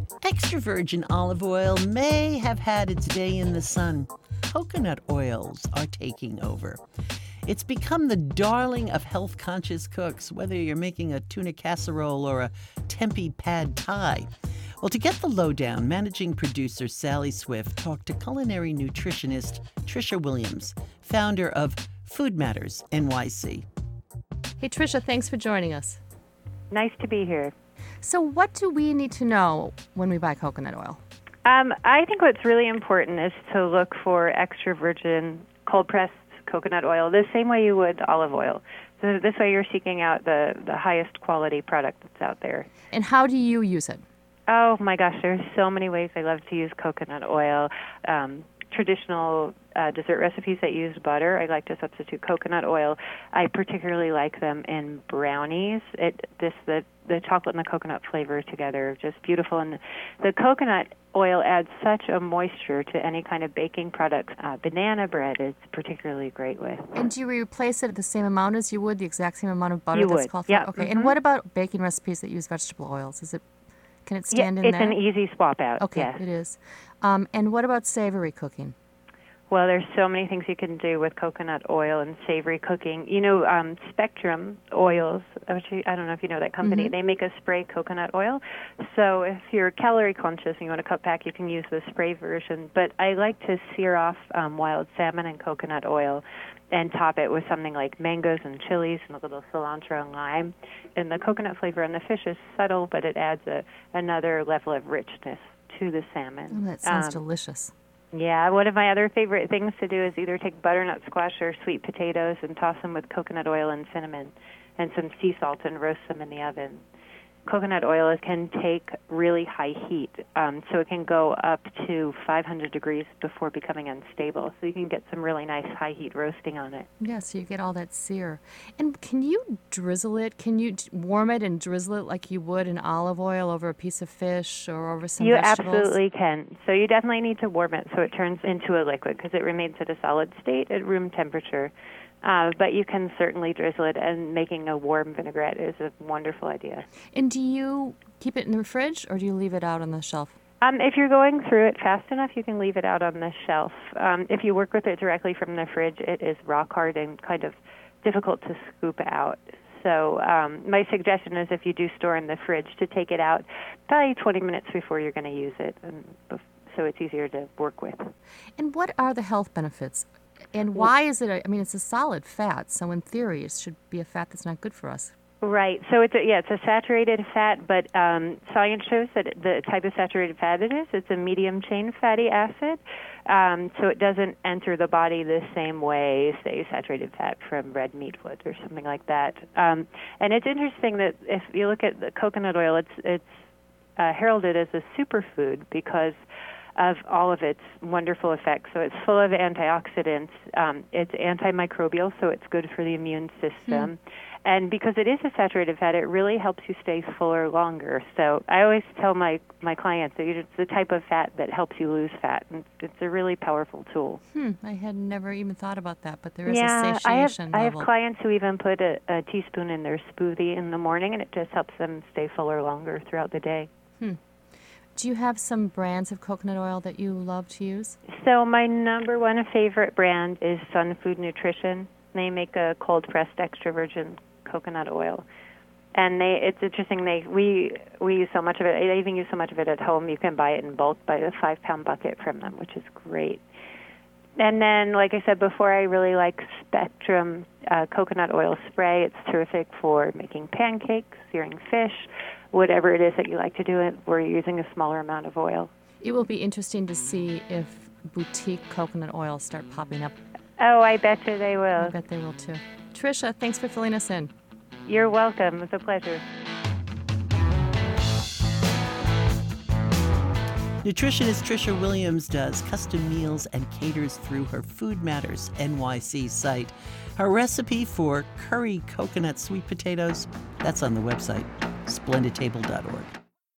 Extra virgin olive oil may have had its day in the sun. Coconut oils are taking over. It's become the darling of health-conscious cooks, whether you're making a tuna casserole or a tempeh pad thai. Well, to get the lowdown, managing producer Sally Swift talked to culinary nutritionist Tricia Williams, founder of Food Matters NYC. Hey, Tricia, thanks for joining us. Nice to be here. So what do we need to know when we buy coconut oil? I think what's really important is to look for extra virgin cold-pressed coconut oil the same way you would olive oil. So this way you're seeking out the highest quality product that's out there. And how do you use it? Oh, my gosh, there's so many ways I love to use coconut oil. Traditional dessert recipes that use butter, I like to substitute coconut oil. I particularly like them in brownies. The chocolate and the coconut flavor together, just beautiful. And the coconut oil adds such a moisture to any kind of baking product. Banana bread is particularly great with. And do you replace it at the same amount as you would, the exact same amount of butter You that's would, called for? yeah. Okay. Mm-hmm. And what about baking recipes that use vegetable oils? Can it stand in there? there? It's an easy swap out. Okay, yes. It is. And what about savory cooking? Well, there's so many things you can do with coconut oil and savory cooking. You know, Spectrum Oils, which I don't know if you know that company, Mm-hmm. they make a spray coconut oil. So if you're calorie conscious and you want to cut back, you can use the spray version. But I like to sear off wild salmon and coconut oil and top it with something like mangoes and chilies and a little cilantro and lime. And the coconut flavor on the fish is subtle, but it adds another level of richness to the salmon. Oh, that sounds delicious. Yeah, one of my other favorite things to do is either take butternut squash or sweet potatoes and toss them with coconut oil and cinnamon and some sea salt and roast them in the oven. Coconut oil can take really high heat, so it can go up to 500 degrees before becoming unstable. So you can get some really nice high heat roasting on it. Yeah, so you get all that sear. And can you drizzle it? Can you warm it and drizzle it like you would in olive oil over a piece of fish or over some vegetables? You absolutely can. So you definitely need to warm it so it turns into a liquid because it remains at a solid state at room temperature. But you can certainly drizzle it, and making a warm vinaigrette is a wonderful idea. And do you keep it in the fridge, or do you leave it out on the shelf? If you're going through it fast enough, you can leave it out on the shelf. If you work with it directly from the fridge, it is rock hard and kind of difficult to scoop out. So my suggestion is if you do store in the fridge to take it out probably 20 minutes before you're going to use it, so it's easier to work with. And what are the health benefits? And why is it, it's a solid fat, so in theory it should be a fat that's not good for us. Right. So it's a saturated fat, but science shows that the type of saturated fat it is, it's a medium-chain fatty acid, so it doesn't enter the body the same way, say, saturated fat from red meat would or something like that. And it's interesting that if you look at the coconut oil, it's heralded as a superfood because of all of its wonderful effects. So it's full of antioxidants. It's antimicrobial, so it's good for the immune system. And because it is a saturated fat, it really helps you stay fuller longer. So I always tell my clients that it's the type of fat that helps you lose fat. And it's a really powerful tool. I had never even thought about that, but there is a Yeah, satiation I have level. clients who even put a teaspoon in their smoothie in the morning, and it just helps them stay fuller longer throughout the day. Do you have some brands of coconut oil that you love to use? So my number one favorite brand is Sun Food Nutrition. They make a cold-pressed extra virgin coconut oil. And it's interesting, we use so much of it. I even use so much of it at home. You can buy it in bulk, buy a 5-pound bucket from them, which is great. And then, like I said before, I really like Spectrum coconut oil spray. It's terrific for making pancakes, searing fish, whatever it is that you like to do it, we're using a smaller amount of oil. It will be interesting to see if boutique coconut oils start popping up. Oh, I bet you they will. I bet they will too. Tricia, thanks for filling us in. You're welcome. It's a pleasure. Nutritionist Tricia Williams does custom meals and caters through her Food Matters NYC site. Her recipe for curry coconut sweet potatoes, that's on the website, splendidtable.org.